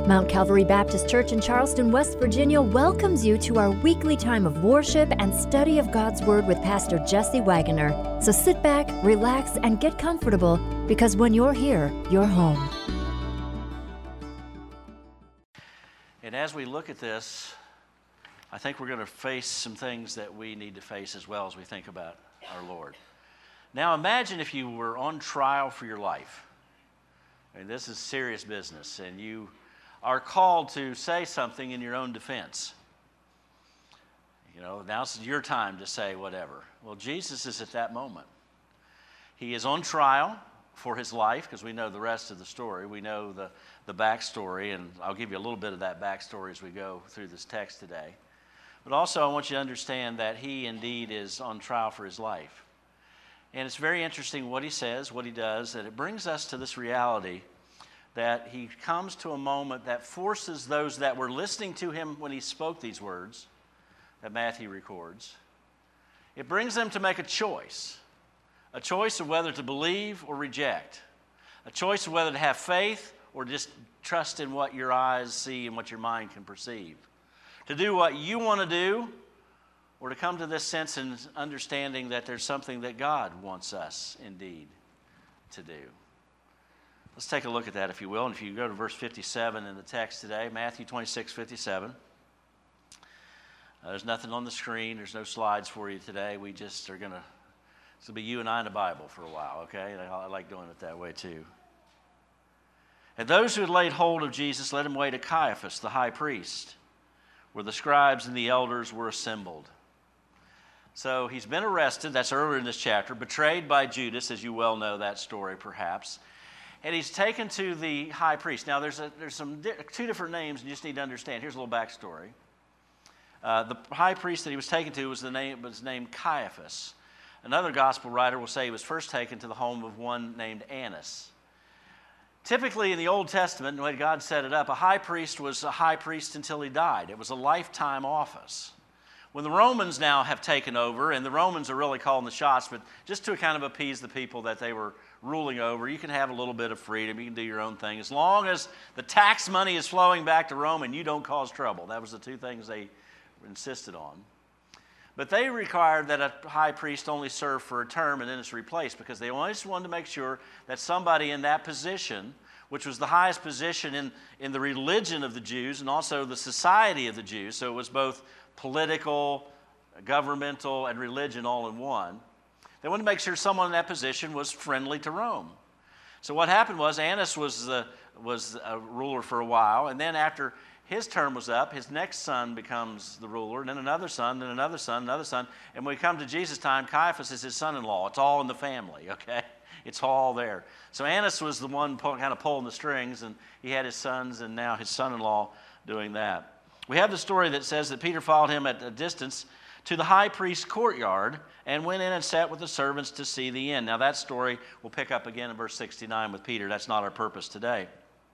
Mount Calvary Baptist Church in Charleston, West Virginia welcomes you to our weekly time of worship and study of God's Word with Pastor Jesse Wagoner. So sit back, relax, and get comfortable, because when you're here, you're home. And as we look at this, I think we're going to face some things that we need to face as well as we think about our Lord. Now imagine if you were on trial for your life. I mean, this is serious business, and you are called to say something in your own defense. You know, now's your time to say whatever. Well, Jesus is at that moment. He is on trial for his life, because we know the rest of the story. We know the backstory, and I'll give you a little bit of that backstory as we go through this text today. But also I want you to understand that he indeed is on trial for his life. And it's very interesting what he says, what he does, and it brings us to this reality that he comes to a moment that forces those that were listening to him when he spoke these words, that Matthew records, it brings them to make a choice of whether to believe or reject, a choice of whether to have faith or just trust in what your eyes see and what your mind can perceive, to do what you want to do, or to come to this sense and understanding that there's something that God wants us indeed to do. Let's take a look at that, if you will. And if you go to verse 57 in the text today, Matthew 26:57. There's nothing on the screen. There's no slides for you today. We just are going to, this will be you and I in the Bible for a while, okay? And I like doing it that way too. And those who had laid hold of Jesus led him away to Caiaphas, the high priest, where the scribes and the elders were assembled. So he's been arrested, that's earlier in this chapter, betrayed by Judas, as you well know that story perhaps. And he's taken to the high priest. Now, there's two different names you just need to understand. Here's a little backstory. The high priest that he was taken to was named Caiaphas. Another gospel writer will say he was first taken to the home of one named Annas. Typically, in the Old Testament, the way God set it up, a high priest was a high priest until he died. It was a lifetime office. When the Romans now have taken over, and the Romans are really calling the shots, but just to kind of appease the people that they were ruling over, you can have a little bit of freedom, you can do your own thing, as long as the tax money is flowing back to Rome and you don't cause trouble. That was the two things they insisted on. But they required that a high priest only serve for a term and then it's replaced, because they always wanted to make sure that somebody in that position, which was the highest position in the religion of the Jews and also the society of the Jews, so it was both political, governmental, and religion all in one. They wanted to make sure someone in that position was friendly to Rome. So what happened was Annas was a ruler for a while, and then after his term was up, his next son becomes the ruler, and then another son, then another son, another son. And when we come to Jesus' time, Caiaphas is his son-in-law. It's all in the family, okay? It's all there. So Annas was the one kind of pulling the strings, and he had his sons and now his son-in-law doing that. We have the story that says that Peter followed him at a distance to the high priest's courtyard and went in and sat with the servants to see the end. Now that story we'll pick up again in verse 69 with Peter. That's not our purpose today.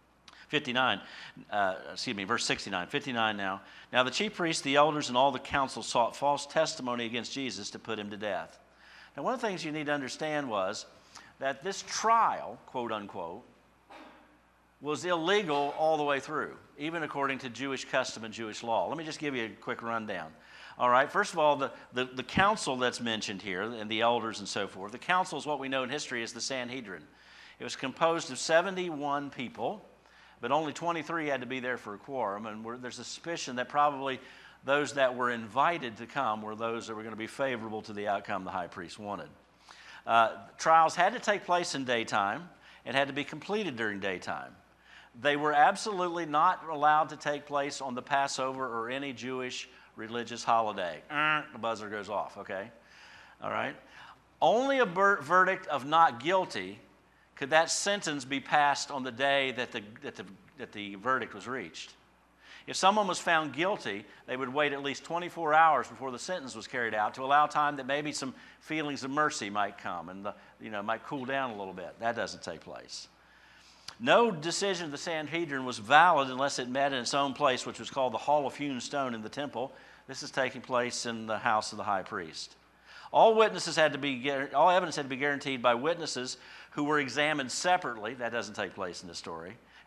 Verse 69. 59 now. Now the chief priests, the elders, and all the council sought false testimony against Jesus to put him to death. Now one of the things you need to understand was that this trial, quote unquote, was illegal all the way through, even according to Jewish custom and Jewish law. Let me just give you a quick rundown. All right, first of all, the council that's mentioned here, and the elders and so forth, the council is what we know in history as the Sanhedrin. It was composed of 71 people, but only 23 had to be there for a quorum, and there's a suspicion that probably those that were invited to come were those that were going to be favorable to the outcome the high priest wanted. Trials had to take place in daytime and had to be completed during daytime. They were absolutely not allowed to take place on the Passover or any Jewish religious holiday. The buzzer goes off, okay? All right? Only a verdict of not guilty could that sentence be passed on the day that the verdict was reached. If someone was found guilty, they would wait at least 24 hours before the sentence was carried out to allow time that maybe some feelings of mercy might come and might cool down a little bit. That doesn't take place. No decision of the Sanhedrin was valid unless it met in its own place, which was called the Hall of Hewn Stone in the temple. This is taking place in the house of the high priest. All evidence had to be guaranteed by witnesses who were examined separately. That doesn't take place in this story.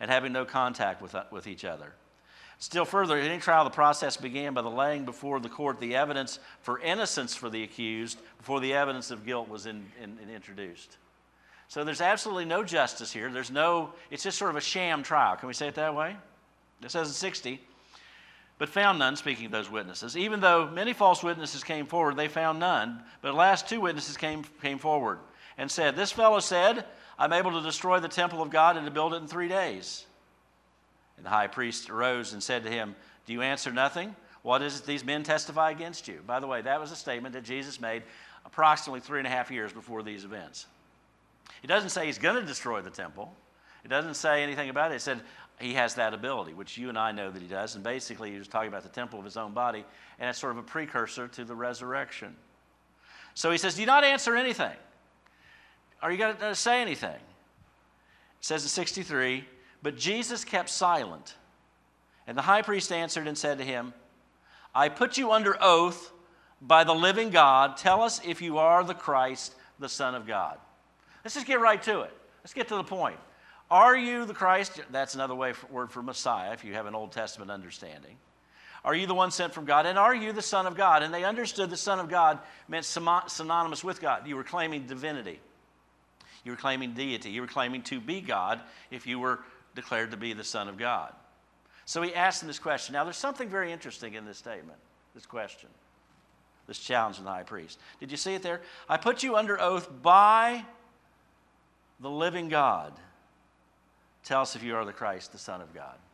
and having no contact with each other. Still further, in any trial, the process began by the laying before the court the evidence for innocence for the accused before the evidence of guilt was introduced. So there's absolutely no justice here. It's just sort of a sham trial. Can we say it that way? It says in 60, but found none, speaking of those witnesses. Even though many false witnesses came forward, they found none. But at last 2 witnesses came forward and said, this fellow said, I'm able to destroy the temple of God and to build it in 3 days. And the high priest arose and said to him, do you answer nothing? What is it these men testify against you? By the way, that was a statement that Jesus made approximately 3.5 years before these events. He doesn't say he's going to destroy the temple. It doesn't say anything about it. It said he has that ability, which you and I know that he does. And basically, he was talking about the temple of his own body, and it's sort of a precursor to the resurrection. So he says, do you not answer anything? Are you going to say anything? It says in 63, but Jesus kept silent. And the high priest answered and said to him, I put you under oath by the living God. Tell us if you are the Christ, the Son of God. Let's just get right to it. Let's get to the point. Are you the Christ? That's another word for Messiah, if you have an Old Testament understanding. Are you the one sent from God? And are you the Son of God? And they understood the Son of God meant synonymous with God. You were claiming divinity. You were claiming deity. You were claiming to be God if you were declared to be the Son of God. So he asked them this question. Now, there's something very interesting in this statement, this question, this challenge from the high priest. Did you see it there? I put you under oath by the living God. Tell us if you are the Christ, the Son of God.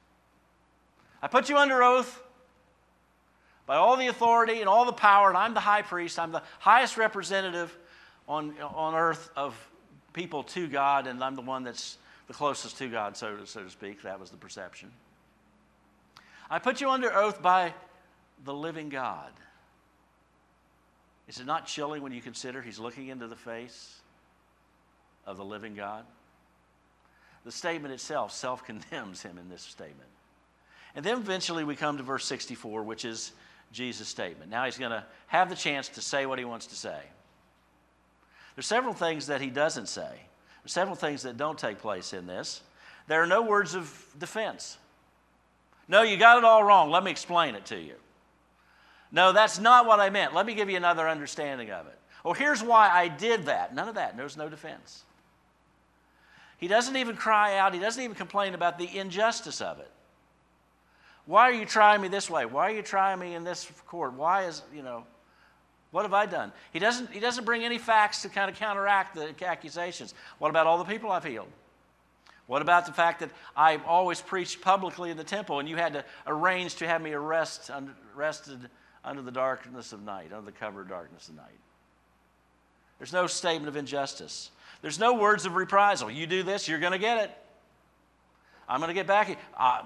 I put you under oath by all the authority and all the power, and I'm the high priest. I'm the highest representative on earth of people to God, and I'm the one that's the closest to God, so to speak. That was the perception. I put you under oath by the living God. Is it not chilling when you consider he's looking into the face of the living God? The statement itself self-condemns him in this statement. And then eventually we come to verse 64, which is Jesus' statement. Now he's going to have the chance to say what he wants to say. There's several things that he doesn't say. There's several things that don't take place in this. There are no words of defense. No, you got it all wrong. Let me explain it to you. No, that's not what I meant. Let me give you another understanding of it. Well, here's why I did that. None of that. There's no defense. He doesn't even cry out. He doesn't even complain about the injustice of it. Why are you trying me this way? Why are you trying me in this court? What have I done? He doesn't bring any facts to kind of counteract the accusations. What about all the people I've healed? What about the fact that I always preached publicly in the temple and you had to arrange to have me arrested under the darkness of night, under the cover of darkness of night? There's no statement of injustice. There's no words of reprisal. You do this, you're going to get it. I'm going to get back.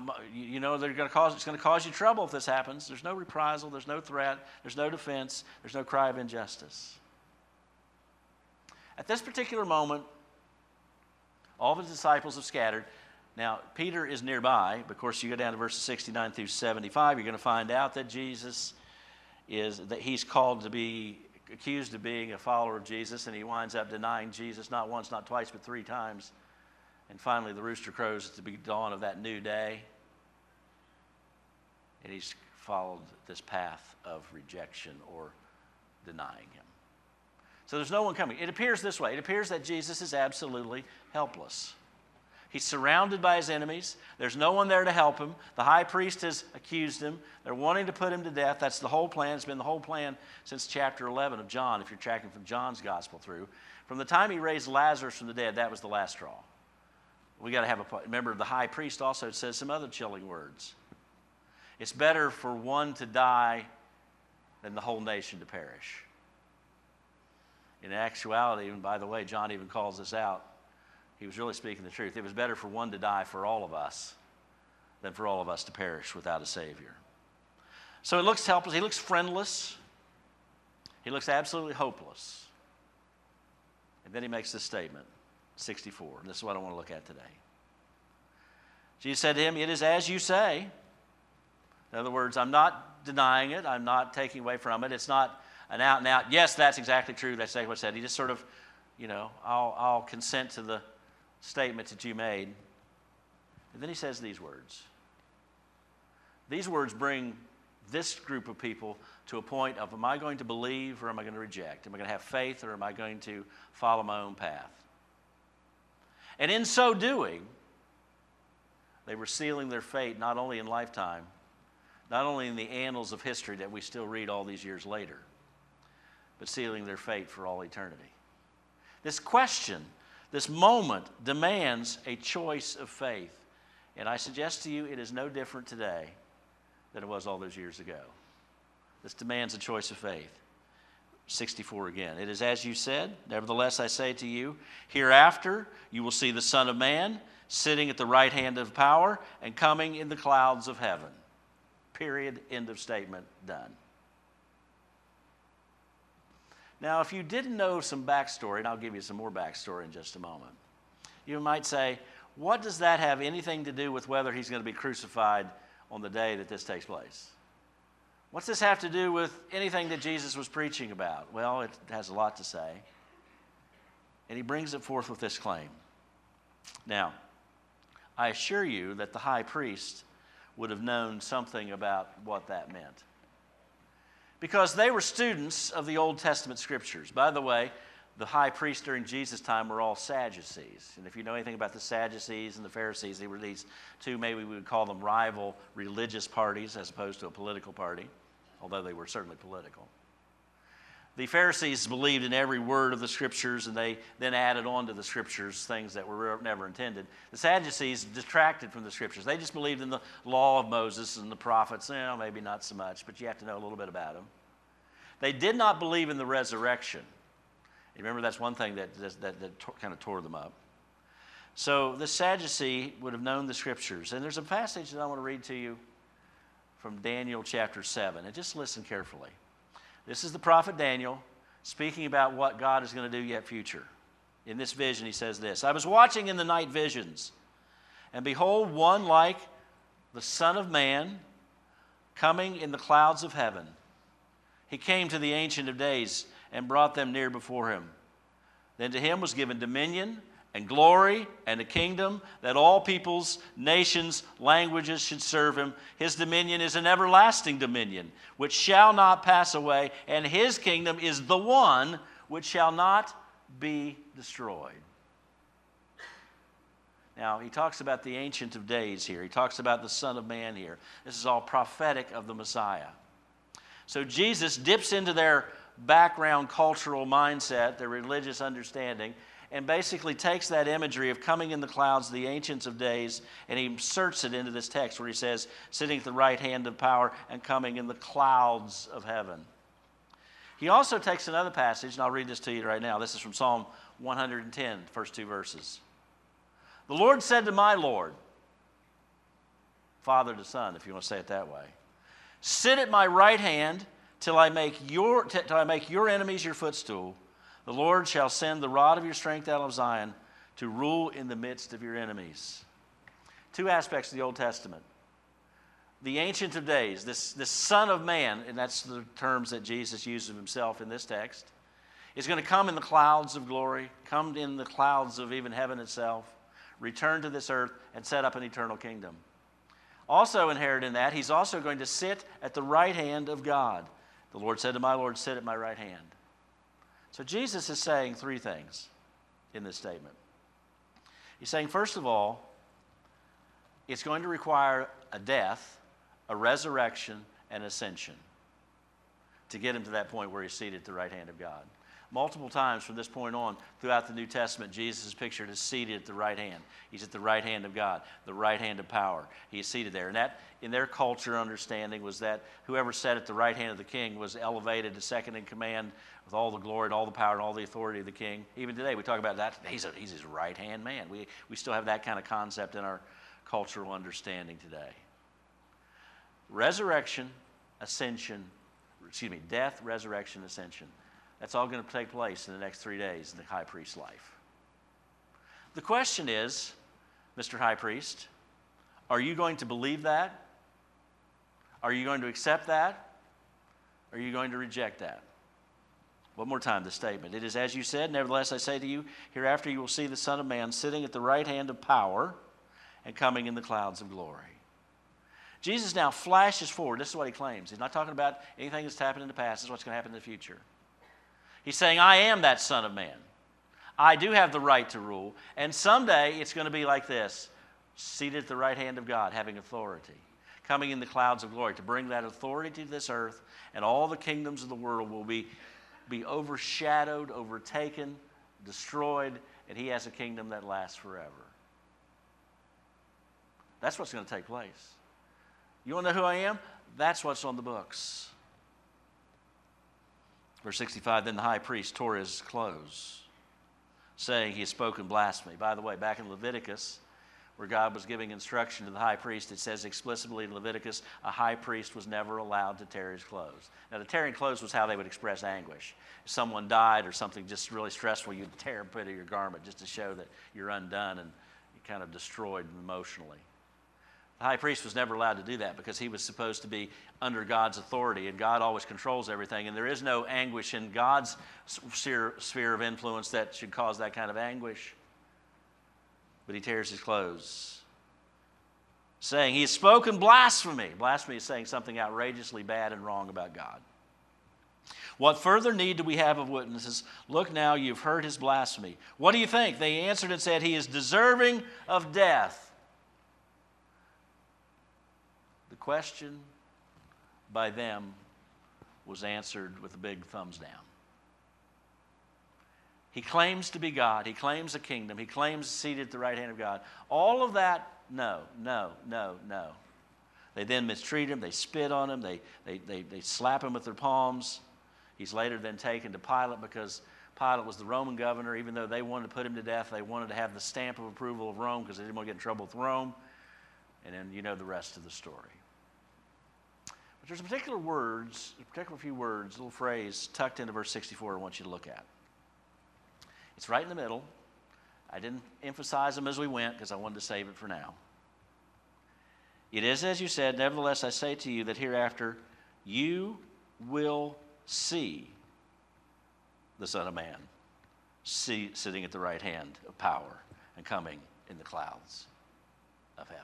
It's going to cause you trouble if this happens. There's no reprisal. There's no threat. There's no defense. There's no cry of injustice. At this particular moment, all of the disciples have scattered. Now, Peter is nearby. But of course, you go down to verses 69 through 75, you're going to find out that he's called to be accused of being a follower of Jesus, and he winds up denying Jesus not once, not twice, but 3 times. And finally, the rooster crows at the dawn of that new day. And he's followed this path of rejection or denying him. So there's no one coming. It appears this way. It appears that Jesus is absolutely helpless. He's surrounded by his enemies. There's no one there to help him. The high priest has accused him. They're wanting to put him to death. That's the whole plan. It's been the whole plan since chapter 11 of John, if you're tracking from John's gospel through. From the time he raised Lazarus from the dead, that was the last straw. We got to have remember, the high priest also says some other chilling words. It's better for one to die than the whole nation to perish. In actuality, and by the way, John even calls this out. He was really speaking the truth. It was better for one to die for all of us than for all of us to perish without a Savior. So he looks helpless. He looks friendless. He looks absolutely hopeless. And then he makes this statement, 64. And this is what I want to look at today. Jesus said to him, "It is as you say." In other words, I'm not denying it. I'm not taking away from it. It's not an out and out, yes, that's exactly true. That's exactly what I said. He just sort of, I'll consent to the statement that you made. And then he says these words. These words bring this group of people to a point of, am I going to believe or am I going to reject? Am I going to have faith or am I going to follow my own path? And in so doing, they were sealing their fate not only in lifetime, not only in the annals of history that we still read all these years later, but sealing their fate for all eternity. This question, this moment, demands a choice of faith. And I suggest to you it is no different today than it was all those years ago. This demands a choice of faith. 64 again. It is as you said, nevertheless I say to you, hereafter you will see the Son of Man sitting at the right hand of power and coming in the clouds of heaven. Period. End of statement. Done. Now, if you didn't know some backstory, and I'll give you some more backstory in just a moment, you might say, what does that have anything to do with whether he's going to be crucified on the day that this takes place? What's this have to do with anything that Jesus was preaching about? Well, it has a lot to say. And he brings it forth with this claim. Now, I assure you that the high priest would have known something about what that meant, because they were students of the Old Testament scriptures. By the way, the high priests during Jesus' time were all Sadducees. And if you know anything about the Sadducees and the Pharisees, they were these two, maybe we would call them rival religious parties as opposed to a political party, although they were certainly political. The Pharisees believed in every word of the scriptures, and they then added on to the scriptures things that were never intended. The Sadducees detracted from the scriptures. They just believed in the law of Moses and the prophets. Maybe not so much, but you have to know a little bit about them. They did not believe in the resurrection. You remember that's one thing that kind of tore them up. So the Sadducee would have known the scriptures. And there's a passage that I want to read to you from Daniel chapter 7. And just listen carefully. This is the prophet Daniel speaking about what God is going to do yet future. In this vision, he says this: I was watching in the night visions, and behold, one like the Son of Man coming in the clouds of heaven. He came to the Ancient of Days and brought them near before him. Then to him was given dominion and glory and a kingdom, that all peoples, nations, languages should serve him. His dominion is an everlasting dominion, which shall not pass away, and his kingdom is the one which shall not be destroyed. Now, he talks about the Ancient of Days here. He talks about the Son of Man here. This is all prophetic of the Messiah. So Jesus dips into their background cultural mindset, their religious understanding, and basically takes that imagery of coming in the clouds, the Ancients of Days, and he inserts it into this text where he says, sitting at the right hand of power and coming in the clouds of heaven. He also takes another passage, and I'll read this to you right now. This is from Psalm 110, first two verses. The Lord said to my Lord, Father to Son, if you want to say it that way, sit at my right hand till I make your enemies your footstool. The Lord shall send the rod of your strength out of Zion to rule in the midst of your enemies. Two aspects of the Old Testament. The Ancient of Days, this Son of Man, and that's the terms that Jesus uses of himself in this text, is going to come in the clouds of glory, come in the clouds of even heaven itself, return to this earth, and set up an eternal kingdom. Also inherent in that, he's also going to sit at the right hand of God. The Lord said to my Lord, sit at my right hand. So Jesus is saying three things in this statement. He's saying, first of all, it's going to require a death, a resurrection, and ascension to get him to that point where he's seated at the right hand of God. Multiple times from this point on throughout the New Testament, Jesus is pictured as seated at the right hand. He's at the right hand of God, the right hand of power. He is seated there. And that, in their culture understanding, was that whoever sat at the right hand of the king was elevated to second in command with all the glory and all the power and all the authority of the king. Even today, we talk about that. He's his right-hand man. We still have that kind of concept in our cultural understanding today. Death, resurrection, ascension. That's all going to take place in the next 3 days in the high priest's life. The question is, Mr. High Priest, are you going to believe that? Are you going to accept that? Are you going to reject that? One more time, the statement. It is as you said, nevertheless I say to you, hereafter you will see the Son of Man sitting at the right hand of power and coming in the clouds of glory. Jesus now flashes forward. This is what he claims. He's not talking about anything that's happened in the past. This is what's going to happen in the future. He's saying, I am that Son of Man. I do have the right to rule. And someday it's going to be like this, seated at the right hand of God, having authority, coming in the clouds of glory to bring that authority to this earth, and all the kingdoms of the world will be overshadowed, overtaken, destroyed, and he has a kingdom that lasts forever. That's what's going to take place. You want to know who I am? That's what's on the books. Verse 65, then the high priest tore his clothes, saying he had spoken blasphemy. By the way, back in Leviticus, where God was giving instruction to the high priest, it says explicitly in Leviticus, a high priest was never allowed to tear his clothes. Now, the tearing clothes was how they would express anguish. If someone died or something just really stressful, you'd tear a bit of your garment just to show that you're undone and you're kind of destroyed emotionally. The high priest was never allowed to do that because he was supposed to be under God's authority, and God always controls everything, and there is no anguish in God's sphere of influence that should cause that kind of anguish. But he tears his clothes, saying he has spoken blasphemy. Blasphemy is saying something outrageously bad and wrong about God. What further need do we have of witnesses? Look now, you've heard his blasphemy. What do you think? They answered and said, he is deserving of death. The question by them was answered with a big thumbs down. He claims to be God. He claims a kingdom. He claims seated at the right hand of God. All of that, no. They then mistreat him. They spit on him. They slap him with their palms. He's later then taken to Pilate because Pilate was the Roman governor. Even though they wanted to put him to death, they wanted to have the stamp of approval of Rome because they didn't want to get in trouble with Rome. And then you know the rest of the story. But there's a particular few words, a little phrase tucked into verse 64 I want you to look at. It's right in the middle. I didn't emphasize them as we went because I wanted to save it for now. It is as you said, nevertheless I say to you that hereafter you will see the Son of Man sitting at the right hand of power and coming in the clouds of heaven.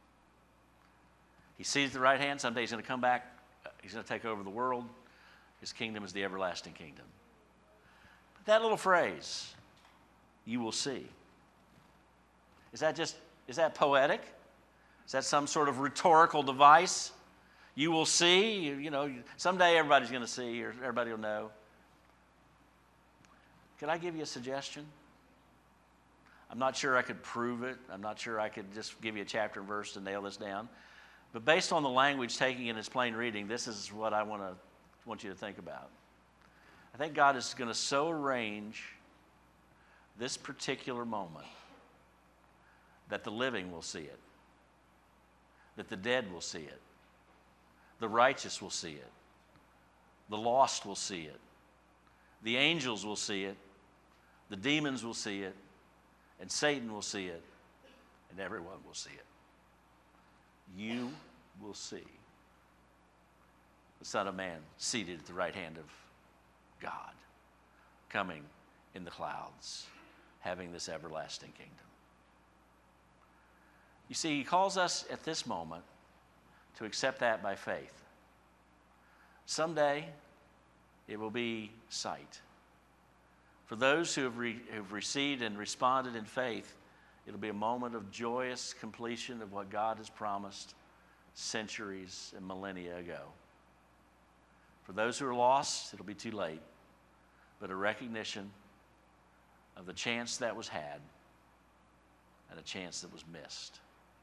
He sees the right hand. Someday he's going to come back. He's going to take over the world. His kingdom is the everlasting kingdom. But that little phrase, you will see. Is that poetic? Is that some sort of rhetorical device? You will see, someday everybody's going to see or everybody will know. Could I give you a suggestion? I'm not sure I could prove it. I'm not sure I could just give you a chapter and verse to nail this down. But based on the language taking in its plain reading, this is what I want you to think about. I think God is going to so arrange this particular moment that the living will see it, that the dead will see it, the righteous will see it, the lost will see it, the angels will see it, the demons will see it, and Satan will see it, and everyone will see it. You will see the Son of Man seated at the right hand of God, coming in the clouds, having this everlasting kingdom. You see, he calls us at this moment to accept that by faith. Someday, it will be sight. For those who have received and responded in faith, it'll be a moment of joyous completion of what God has promised centuries and millennia ago. For those who are lost, it'll be too late, but a recognition of the chance that was had and a chance that was missed.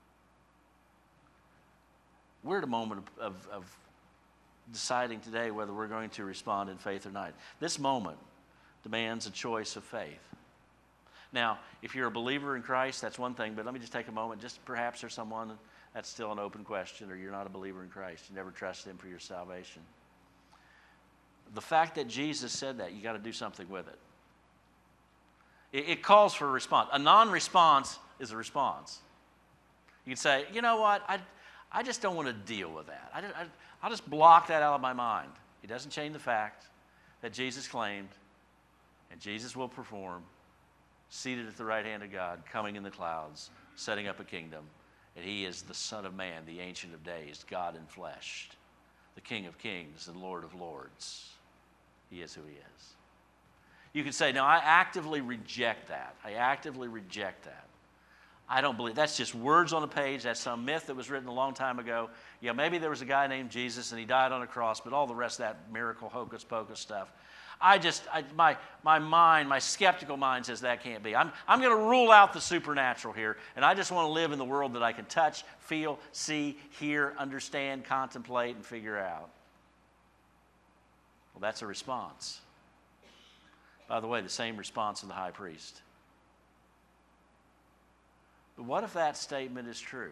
We're at a moment of deciding today whether we're going to respond in faith or not. This moment demands a choice of faith. Now, if you're a believer in Christ, that's one thing, but let me just take a moment. Just perhaps there's someone that's still an open question, or you're not a believer in Christ. You never trusted him for your salvation. The fact that Jesus said that, you got to do something with it. It calls for a response. A non-response is a response. You can say, you know what, I just don't want to deal with that. I'll just block that out of my mind. It doesn't change the fact that Jesus claimed, and Jesus will perform, seated at the right hand of God, coming in the clouds, setting up a kingdom And he is the Son of Man, the Ancient of Days, God in flesh, the King of Kings, the Lord of Lords. He is who he is. You could say, no, I actively reject that. I actively reject that. I don't believe that's just words on a page. That's some myth that was written a long time ago. Yeah, maybe there was a guy named Jesus and he died on a cross, but all the rest of that miracle hocus pocus stuff, my mind, my skeptical mind says that can't be. I'm going to rule out the supernatural here, and I just want to live in the world that I can touch, feel, see, hear, understand, contemplate, and figure out. Well, that's a response. By the way, the same response of the high priest. But what if that statement is true?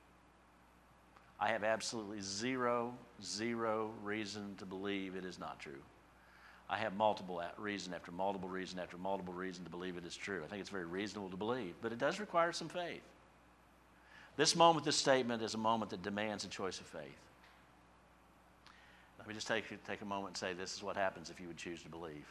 I have absolutely zero reason to believe it is not true. I have multiple reason after multiple reason after multiple reason to believe it is true. I think it's very reasonable to believe, but it does require some faith. This moment, this statement is a moment that demands a choice of faith. Let me just take a moment and say this is what happens if you would choose to believe.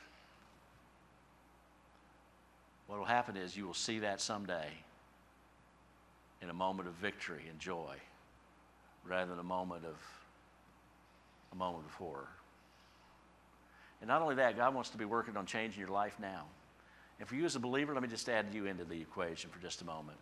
What will happen is you will see that someday in a moment of victory and joy rather than a moment of horror. And not only that, God wants to be working on changing your life now. And for you as a believer, let me just add you into the equation for just a moment.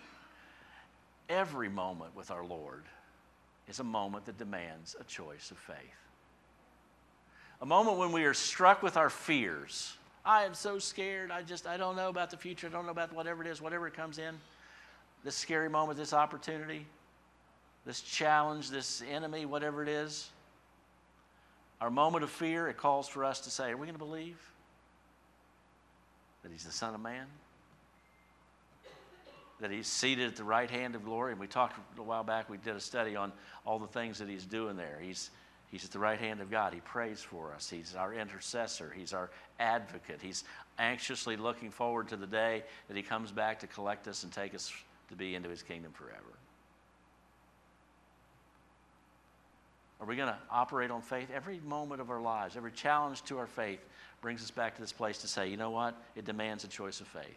Every moment with our Lord is a moment that demands a choice of faith. A moment when we are struck with our fears. I am so scared. I don't know about the future. I don't know about whatever it is, whatever it comes in. This scary moment, this opportunity, this challenge, this enemy, whatever it is. Our moment of fear, it calls for us to say, are we going to believe that he's the Son of Man? That he's seated at the right hand of glory? And we talked a while back, we did a study on all the things that he's doing there. He's at the right hand of God. He prays for us. He's our intercessor. He's our advocate. He's anxiously looking forward to the day that he comes back to collect us and take us to be into his kingdom forever. Are we going to operate on faith? Every moment of our lives, every challenge to our faith brings us back to this place to say, you know what? It demands a choice of faith.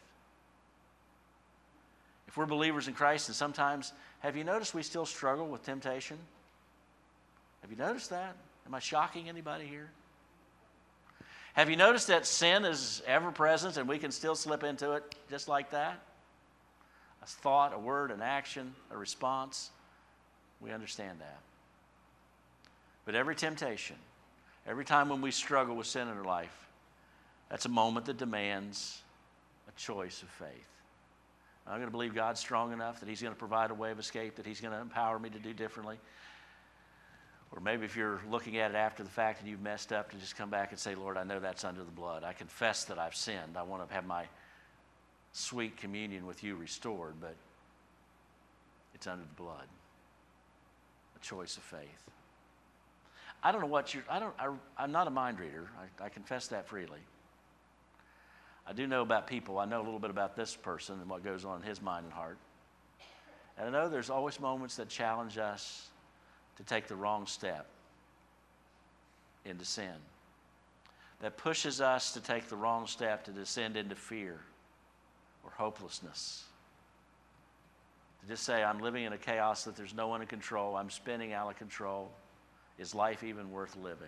If we're believers in Christ, and sometimes, have you noticed we still struggle with temptation? Have you noticed that? Am I shocking anybody here? Have you noticed that sin is ever present and we can still slip into it just like that? A thought, a word, an action, a response. We understand that. But every temptation, every time when we struggle with sin in our life, that's a moment that demands a choice of faith. I'm going to believe God's strong enough that he's going to provide a way of escape, that he's going to empower me to do differently. Or maybe if you're looking at it after the fact and you've messed up, to just come back and say, Lord, I know that's under the blood. I confess that I've sinned. I want to have my sweet communion with you restored, but it's under the blood. A choice of faith. I don't know what I'm not a mind reader. I confess that freely. I do know about people. I know a little bit about this person and what goes on in his mind and heart. And I know there's always moments that challenge us to take the wrong step into sin. That pushes us to take the wrong step to descend into fear or hopelessness. To just say, I'm living in a chaos that there's no one in control. I'm spinning out of control. Is life even worth living?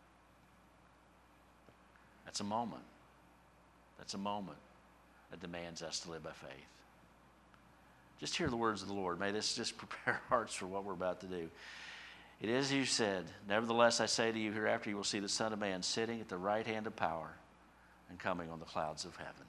That's a moment. That's a moment that demands us to live by faith. Just hear the words of the Lord. May this just prepare our hearts for what we're about to do. It is as you said, nevertheless I say to you, hereafter you will see the Son of Man sitting at the right hand of power and coming on the clouds of heaven.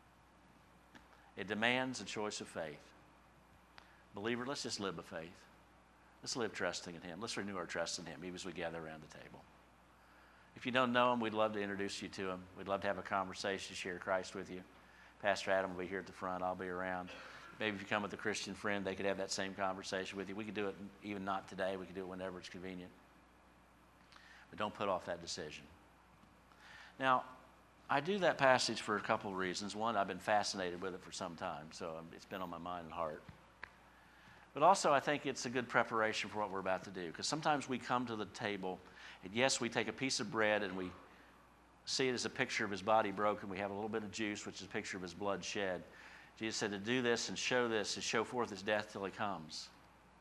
It demands a choice of faith. Believer, let's just live by faith. Let's live trusting in him. Let's renew our trust in him even as we gather around the table. If you don't know him, we'd love to introduce you to him. We'd love to have a conversation, share Christ with you. Pastor Adam will be here at the front. I'll be around. Maybe if you come with a Christian friend, they could have that same conversation with you. We could do it even not today. We could do it whenever it's convenient. But don't put off that decision. Now, I do that passage for a couple of reasons. One, I've been fascinated with it for some time, so it's been on my mind and heart. But also, I think it's a good preparation for what we're about to do. Because sometimes we come to the table, and yes, we take a piece of bread and we see it as a picture of his body broken. We have a little bit of juice, which is a picture of his blood shed. Jesus said to do this and show forth his death till he comes.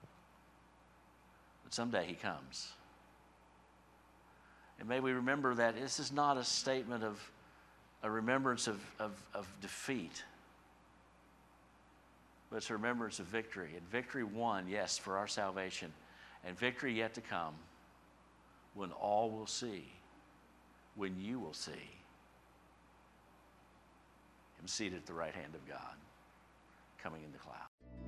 But someday he comes. And may we remember that this is not a statement of a remembrance of defeat, but it's a remembrance of victory. And victory won, yes, for our salvation, and victory yet to come when all will see, when you will see him seated at the right hand of God, coming in the cloud.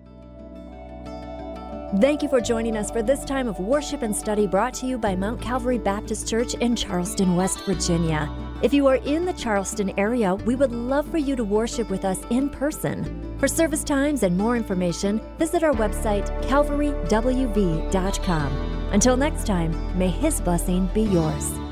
Thank you for joining us for this time of worship and study brought to you by Mount Calvary Baptist Church in Charleston, West Virginia. If you are in the Charleston area, we would love for you to worship with us in person. For service times and more information, visit our website, calvarywv.com. Until next time, may His blessing be yours.